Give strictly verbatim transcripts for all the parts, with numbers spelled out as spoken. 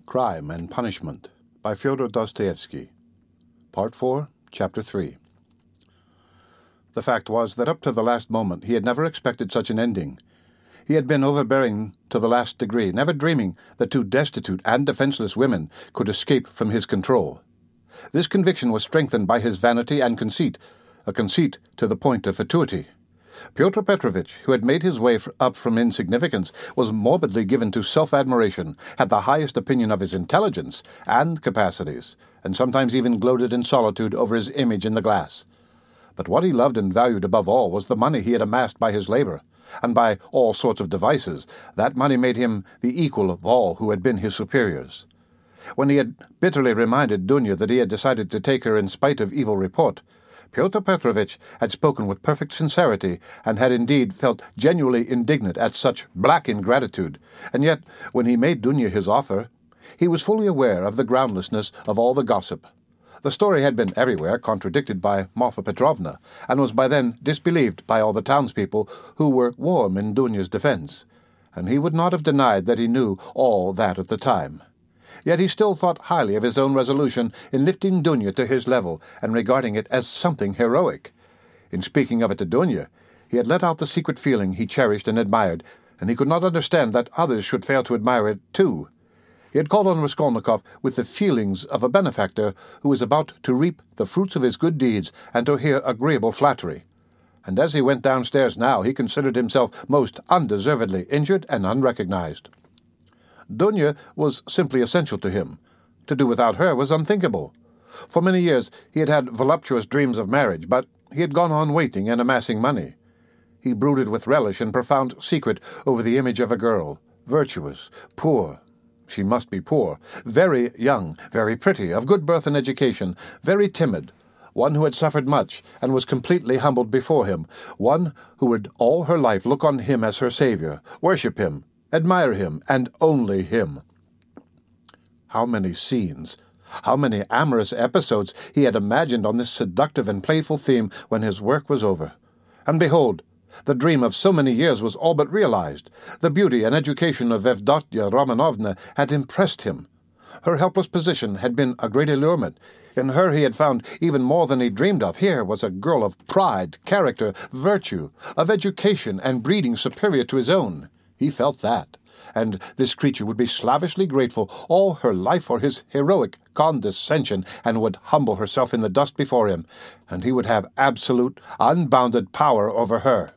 Crime and Punishment by Fyodor Dostoevsky. Part four, Chapter three. The fact was that up to the last moment he had never expected such an ending. He had been overbearing to the last degree, never dreaming that two destitute and defenseless women could escape from his control. This conviction was strengthened by his vanity and conceit, a conceit to the point of fatuity. Pyotr Petrovitch, who had made his way up from insignificance, was morbidly given to self-admiration, had the highest opinion of his intelligence and capacities, and sometimes even gloated in solitude over his image in the glass. But what he loved and valued above all was the money he had amassed by his labor, and by all sorts of devices. That money made him the equal of all who had been his superiors. When he had bitterly reminded Dunya that he had decided to take her in spite of evil report, Pyotr Petrovitch had spoken with perfect sincerity, and had indeed felt genuinely indignant at such black ingratitude, and yet, when he made Dunya his offer, he was fully aware of the groundlessness of all the gossip. The story had been everywhere contradicted by Marfa Petrovna, and was by then disbelieved by all the townspeople, who were warm in Dunya's defense, and he would not have denied that he knew all that at the time. Yet he still thought highly of his own resolution in lifting Dunya to his level and regarding it as something heroic. In speaking of it to Dunya, he had let out the secret feeling he cherished and admired, and he could not understand that others should fail to admire it too. He had called on Raskolnikov with the feelings of a benefactor who is about to reap the fruits of his good deeds and to hear agreeable flattery. And as he went downstairs now, he considered himself most undeservedly injured and unrecognized. Dunya was simply essential to him. To do without her was unthinkable. For many years he had had voluptuous dreams of marriage, but he had gone on waiting and amassing money. He brooded with relish and profound secret over the image of a girl, virtuous, poor. She must be poor, very young, very pretty, of good birth and education, very timid, one who had suffered much and was completely humbled before him, one who would all her life look on him as her savior, worship him, admire him, and only him. How many scenes, how many amorous episodes he had imagined on this seductive and playful theme when his work was over. And behold, the dream of so many years was all but realized. The beauty and education of Evdotia Romanovna had impressed him. Her helpless position had been a great allurement. In her he had found even more than he dreamed of. Here was a girl of pride, character, virtue, of education and breeding superior to his own. He felt that, and this creature would be slavishly grateful all her life for his heroic condescension, and would humble herself in the dust before him, and he would have absolute, unbounded power over her.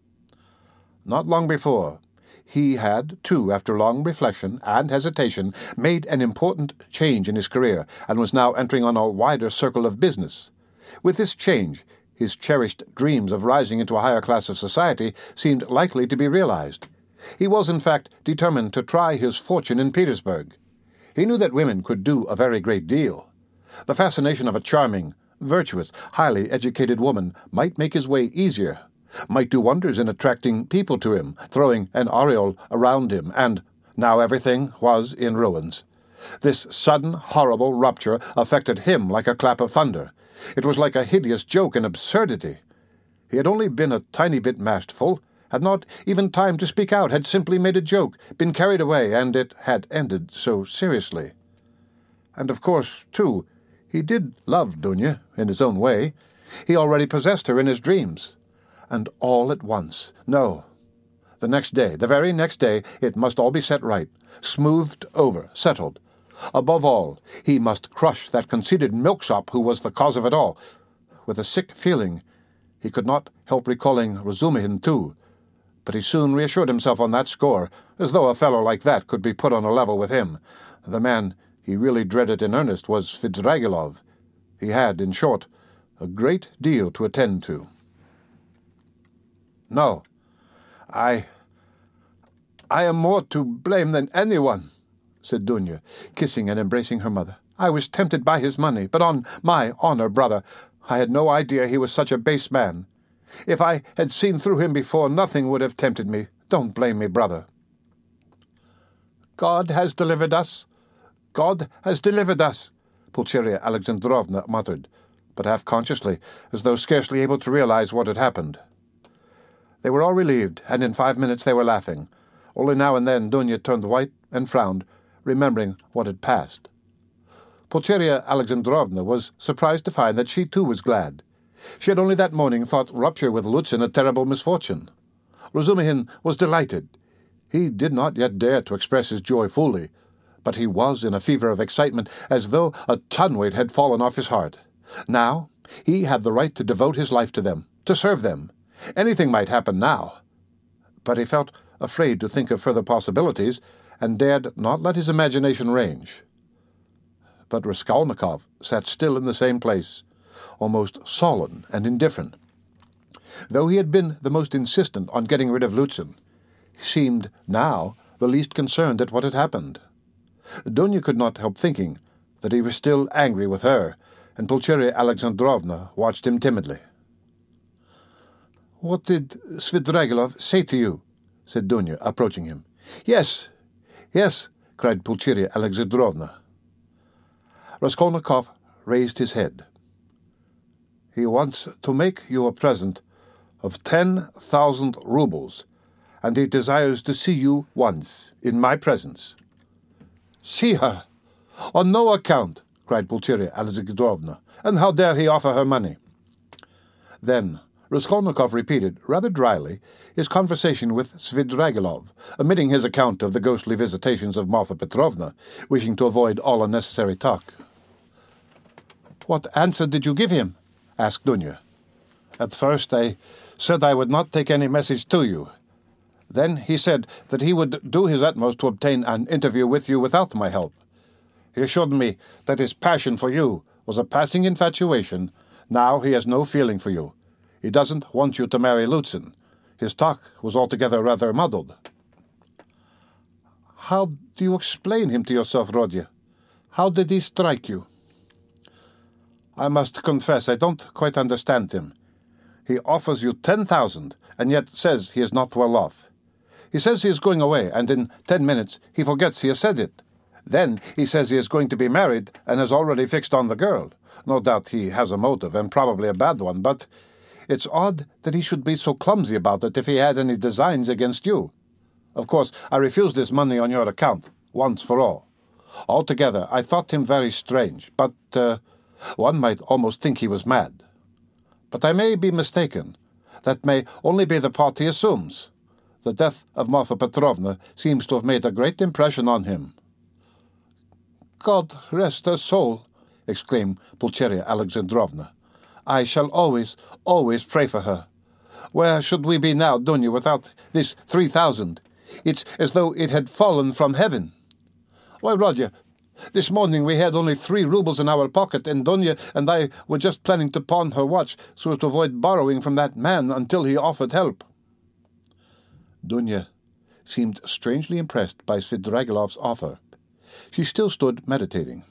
Not long before, he had, too, after long reflection and hesitation, made an important change in his career, and was now entering on a wider circle of business. With this change, his cherished dreams of rising into a higher class of society seemed likely to be realized. He was, in fact, determined to try his fortune in Petersburg. He knew that women could do a very great deal. The fascination of a charming, virtuous, highly educated woman might make his way easier, might do wonders in attracting people to him, throwing an aureole around him, and now everything was in ruins. This sudden, horrible rupture affected him like a clap of thunder. It was like a hideous joke and absurdity. He had only been a tiny bit masterful, had not even time to speak out, had simply made a joke, been carried away, and it had ended so seriously. And of course, too, he did love Dunya, in his own way. He already possessed her in his dreams. And all at once, no. The next day, the very next day, it must all be set right, smoothed over, settled. Above all, he must crush that conceited milksop who was the cause of it all. With a sick feeling, he could not help recalling Razumihin, too, but he soon reassured himself on that score, as though a fellow like that could be put on a level with him. The man he really dreaded in earnest was Svidrigailov. He had, in short, a great deal to attend to. No, I... I am more to blame than anyone, said Dunya, kissing and embracing her mother. I was tempted by his money, but on my honor, brother, I had no idea he was such a base man. If I had seen through him before, nothing would have tempted me. Don't blame me, brother. God has delivered us. God has delivered us, Pulcheria Alexandrovna muttered, but half-consciously, as though scarcely able to realize what had happened. They were all relieved, and in five minutes they were laughing. Only now and then Dunya turned white and frowned, remembering what had passed. Pulcheria Alexandrovna was surprised to find that she too was glad. She had only that morning thought rupture with Luzin a terrible misfortune. Razumihin was delighted. He did not yet dare to express his joy fully, but he was in a fever of excitement, as though a ton-weight had fallen off his heart. Now he had the right to devote his life to them, to serve them. Anything might happen now. But he felt afraid to think of further possibilities, and dared not let his imagination range. But Raskolnikov sat still in the same place, almost sullen and indifferent. Though he had been the most insistent on getting rid of Luzin, he seemed now the least concerned at what had happened. Dunya could not help thinking that he was still angry with her, and Pulcheria Alexandrovna watched him timidly. "What did Svidrigailov say to you?" said Dunya, approaching him. "Yes, yes," cried Pulcheria Alexandrovna. Raskolnikov raised his head. "He wants to make you a present of ten thousand rubles, and he desires to see you once, in my presence." "See her? On no account," cried Pulcheria Alexandrovna. "And how dare he offer her money?" Then Raskolnikov repeated, rather dryly, his conversation with Svidrigailov, omitting his account of the ghostly visitations of Marfa Petrovna, wishing to avoid all unnecessary talk. "What answer did you give him?" asked Dunya. "At first I said I would not take any message to you. Then he said that he would do his utmost to obtain an interview with you without my help. He assured me that his passion for you was a passing infatuation. Now he has no feeling for you. He doesn't want you to marry Luzin. His talk was altogether rather muddled." "How do you explain him to yourself, Rodya? How did he strike you?" "I must confess I don't quite understand him. He offers you ten thousand, and yet says he is not well off. He says he is going away, and in ten minutes he forgets he has said it. Then he says he is going to be married, and has already fixed on the girl. No doubt he has a motive, and probably a bad one, but it's odd that he should be so clumsy about it if he had any designs against you. Of course, I refused this money on your account, once for all. Altogether, I thought him very strange, but uh, one might almost think he was mad. But I may be mistaken. That may only be the part he assumes. The death of Marfa Petrovna seems to have made a great impression on him." "God rest her soul," exclaimed Pulcheria Alexandrovna. "I shall always, always pray for her. Where should we be now, Dunya, without this three thousand? It's as though it had fallen from heaven. Why, Rodya, this morning we had only three rubles in our pocket, and Dunya and I were just planning to pawn her watch so as to avoid borrowing from that man until he offered help." Dunya seemed strangely impressed by Svidrigailov's offer. She still stood meditating.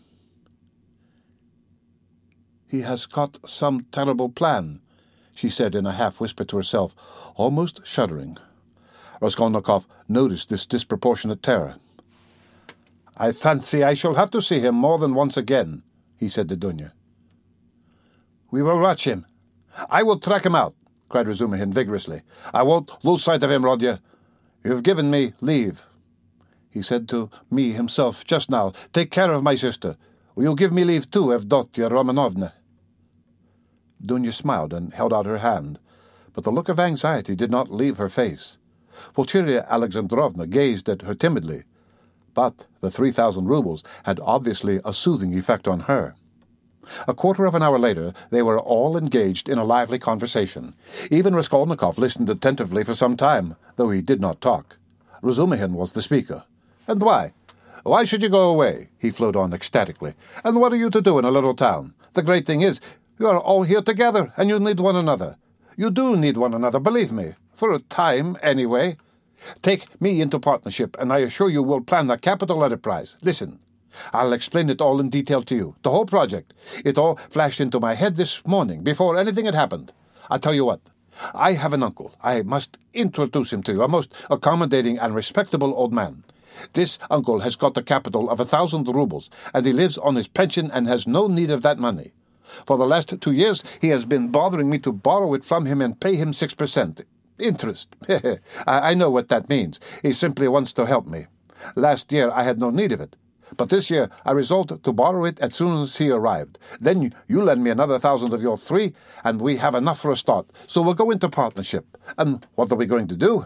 "He has got some terrible plan," she said in a half-whisper to herself, almost shuddering. Raskolnikov noticed this disproportionate terror. "I fancy I shall have to see him more than once again," he said to Dunya. "We will watch him. I will track him out," cried Razumihin vigorously. "I won't lose sight of him, Rodya. You have given me leave. He said to me himself just now, 'Take care of my sister. Will you give me leave too, Evdotia Romanovna?'" Dunya smiled and held out her hand, but the look of anxiety did not leave her face. Pulcheria Alexandrovna gazed at her timidly, but the three thousand rubles had obviously a soothing effect on her. A quarter of an hour later, they were all engaged in a lively conversation. Even Raskolnikov listened attentively for some time, though he did not talk. Razumihin was the speaker. "And why? Why should you go away?" he flowed on ecstatically. "And what are you to do in a little town? The great thing is, you are all here together, and you need one another. You do need one another, believe me. For a time, anyway. Take me into partnership, and I assure you we'll plan a capital enterprise. Listen. I'll explain it all in detail to you, the whole project. It all flashed into my head this morning, before anything had happened. I'll tell you what. I have an uncle. I must introduce him to you, a most accommodating and respectable old man. This uncle has got a capital of a thousand rubles, and he lives on his pension and has no need of that money. For the last two years he has been bothering me to borrow it from him and pay him six percent. Interest. I know what that means. He simply wants to help me. Last year I had no need of it, but this year I resolved to borrow it as soon as he arrived. Then you lend me another thousand of your three, and we have enough for a start. So we'll go into partnership. And what are we going to do?"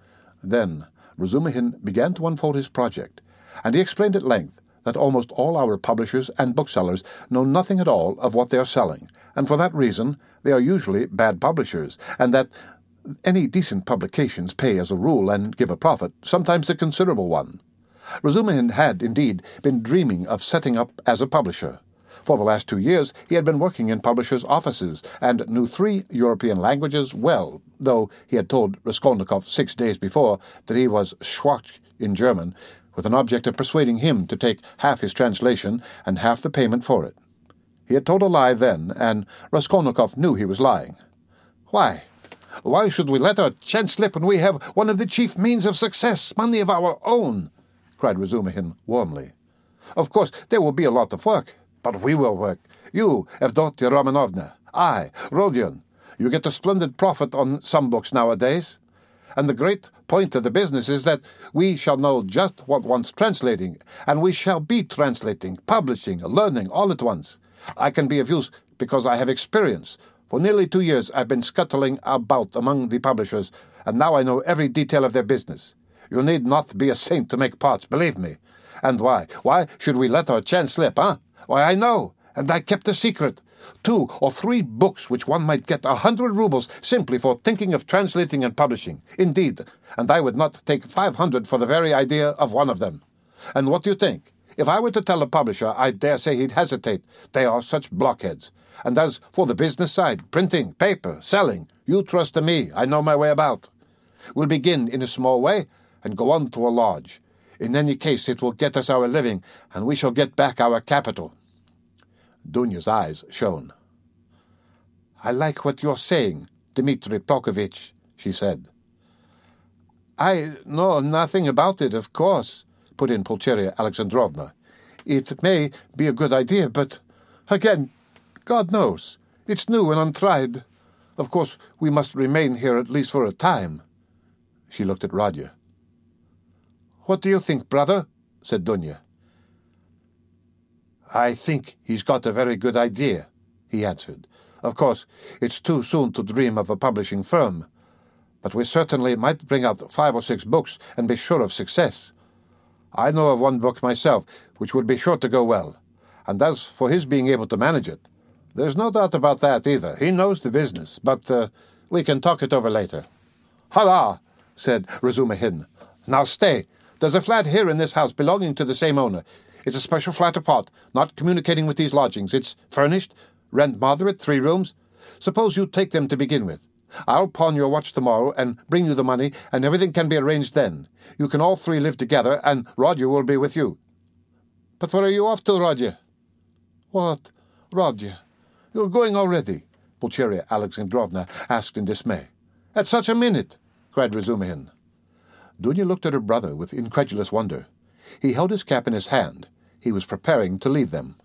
Then Razumihin began to unfold his project, and he explained at length that almost all our publishers and booksellers know nothing at all of what they are selling, and for that reason they are usually bad publishers, and that any decent publications pay as a rule and give a profit, sometimes a considerable one. Razumihin had, indeed, been dreaming of setting up as a publisher. For the last two years he had been working in publishers' offices and knew three European languages well, though he had told Raskolnikov six days before that he was Schwach in German, with an object of persuading him to take half his translation and half the payment for it. He had told a lie then, and Raskolnikov knew he was lying. "Why? Why should we let our chance slip when we have one of the chief means of success, money of our own?" cried Razumihin warmly. "Of course, there will be a lot of work, but we will work. You, Evdotia Romanovna, I, Rodion. You get a splendid profit on some books nowadays. And the great point of the business is that we shall know just what wants translating, and we shall be translating, publishing, learning all at once. I can be of use because I have experience. For nearly two years I've been scuttling about among the publishers, and now I know every detail of their business. You need not be a saint to make parts, believe me. And why? Why should we let our chance slip, huh? Why, I know, and I kept a secret. Two or three books which one might get a hundred rubles simply for thinking of translating and publishing. Indeed, and I would not take five hundred for the very idea of one of them. And what do you think? If I were to tell a publisher, I dare say he'd hesitate. They are such blockheads. And as for the business side, printing, paper, selling, you trust to me, I know my way about. We'll begin in a small way and go on to a large. In any case, it will get us our living, and we shall get back our capital." Dunya's eyes shone. "I like what you're saying, Dmitri Prokofitch," she said. "I know nothing about it, of course," put in Pulcheria Alexandrovna. "It may be a good idea, but, again, God knows, it's new and untried. Of course, we must remain here at least for a time." She looked at Rodya. "What do you think, brother?" said Dunya. "I think he's got a very good idea," he answered. "Of course, it's too soon to dream of a publishing firm, but we certainly might bring out five or six books and be sure of success. I know of one book myself which would be sure to go well, and as for his being able to manage it, there's no doubt about that either. He knows the business, but uh, we can talk it over later." "Hurrah!" said Razumihin. "Now stay. There's a flat here in this house belonging to the same owner. It's a special flat apart, not communicating with these lodgings. It's furnished, rent moderate, three rooms. Suppose you take them to begin with. I'll pawn your watch tomorrow and bring you the money, and everything can be arranged then. You can all three live together, and Rodya will be with you." "But where are you off to, Rodya?" "What, Rodya? You're going already?" Pulcheria Alexandrovna asked in dismay. "At such a minute!" cried Razumihin. Dunya looked at her brother with incredulous wonder. He held his cap in his hand. He was preparing to leave them.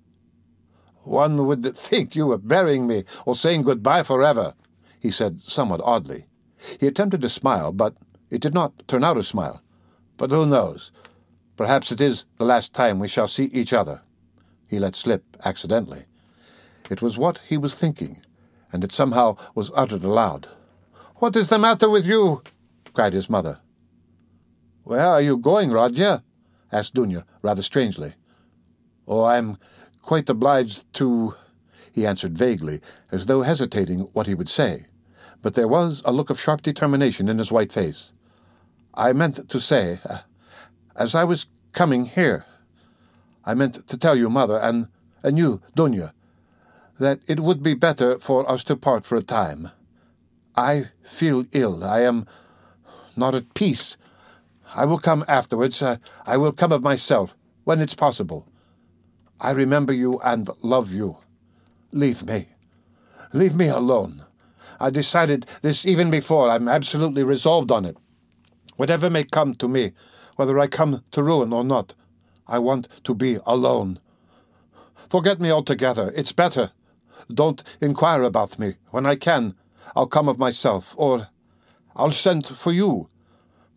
"One would think you were burying me or saying goodbye forever," he said somewhat oddly. He attempted to smile, but it did not turn out a smile. "But who knows? Perhaps it is the last time we shall see each other," he let slip accidentally. It was what he was thinking, and it somehow was uttered aloud. "What is the matter with you?" cried his mother. "Where are you going, Rodya?" asked Dunya, rather strangely. "Oh, I'm quite obliged to—" he answered vaguely, as though hesitating what he would say. But there was a look of sharp determination in his white face. "I meant to say, uh, as I was coming here, I meant to tell you, Mother, and, and you, Dunya, that it would be better for us to part for a time. I feel ill. I am not at peace. I will come afterwards. I, I will come of myself, when it's possible. I remember you and love you. Leave me. Leave me alone. I decided this even before. I'm absolutely resolved on it. Whatever may come to me, whether I come to ruin or not, I want to be alone. Forget me altogether. It's better. Don't inquire about me. When I can, I'll come of myself, or I'll send for you.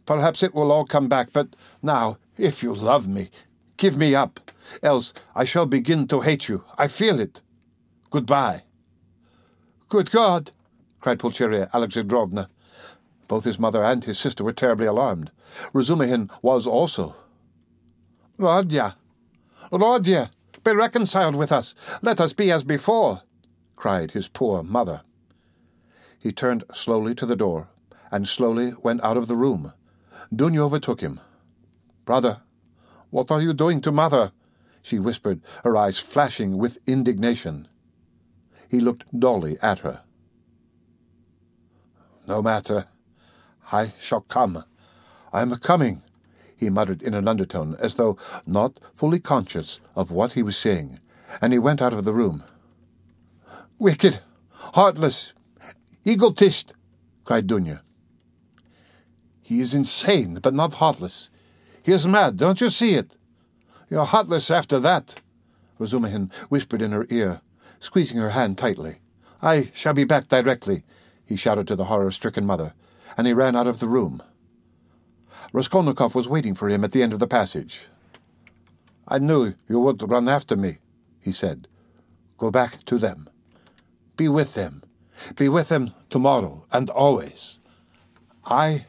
Perhaps it will all come back, but now, if you love me, give me up, else I shall begin to hate you. I feel it. Goodbye." "Good God!" cried Pulcheria Alexandrovna. Both his mother and his sister were terribly alarmed. Razumihin was also. "Rodya! Rodya! Be reconciled with us! Let us be as before!" cried his poor mother. He turned slowly to the door, and slowly went out of the room. Dunya overtook him. "Brother, what are you doing to mother?" she whispered, her eyes flashing with indignation. He looked dully at her. "No matter. I shall come. I am coming," he muttered in an undertone, as though not fully conscious of what he was saying, and he went out of the room. "Wicked, heartless, egotist!" cried Dunya. "He is insane, but not heartless. He is mad, don't you see it? You're heartless after that," Razumihin whispered in her ear, squeezing her hand tightly. "I shall be back directly," he shouted to the horror-stricken mother, and he ran out of the room. Raskolnikov was waiting for him at the end of the passage. "I knew you would run after me," he said. "Go back to them. Be with them. Be with them tomorrow and always. I...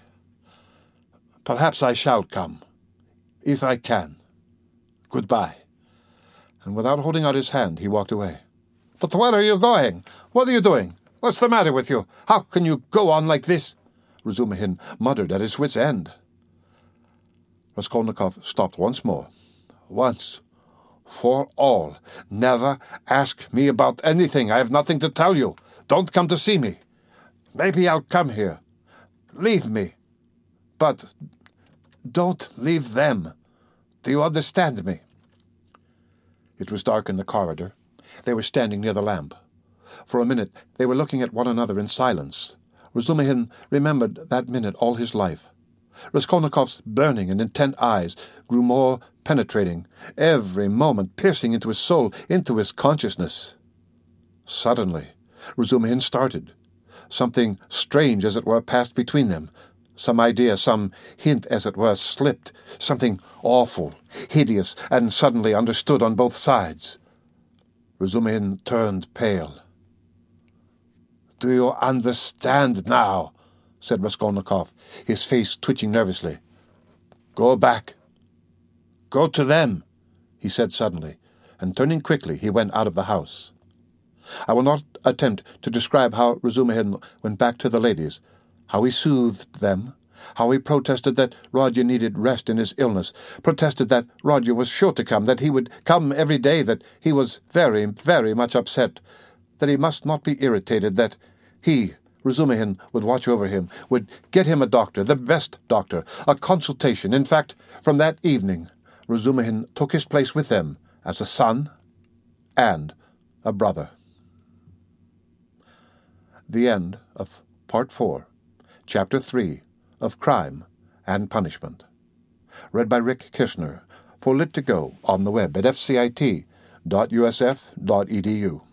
Perhaps I shall come, if I can. Goodbye." And without holding out his hand, he walked away. "But where are you going? What are you doing? What's the matter with you? How can you go on like this?" Razumihin muttered at his wit's end. Raskolnikov stopped once more. "Once for all, never ask me about anything. I have nothing to tell you. Don't come to see me. Maybe I'll come here. Leave me. But don't leave them. Do you understand me?" It was dark in the corridor. They were standing near the lamp. For a minute they were looking at one another in silence. Razumihin remembered that minute all his life. Raskolnikov's burning and intent eyes grew more penetrating, every moment piercing into his soul, into his consciousness. Suddenly, Razumihin started. Something strange, as it were, passed between them. Some idea, some hint, as it were, slipped. Something awful, hideous, and suddenly understood on both sides. Razumihin turned pale. "Do you understand now?" said Raskolnikov, his face twitching nervously. "Go back. Go to them," he said suddenly, and turning quickly, he went out of the house. I will not attempt to describe how Razumihin went back to the ladies, how he soothed them, how he protested that Rodya needed rest in his illness, protested that Rodya was sure to come, that he would come every day, that he was very, very much upset, that he must not be irritated, that he, Razumihin, would watch over him, would get him a doctor, the best doctor, a consultation. In fact, from that evening, Razumihin took his place with them as a son and a brother. The end of Part four, Chapter three of Crime and Punishment. Read by Rick Kishner for Lit to Go on the web at f c i t dot u s f dot e d u.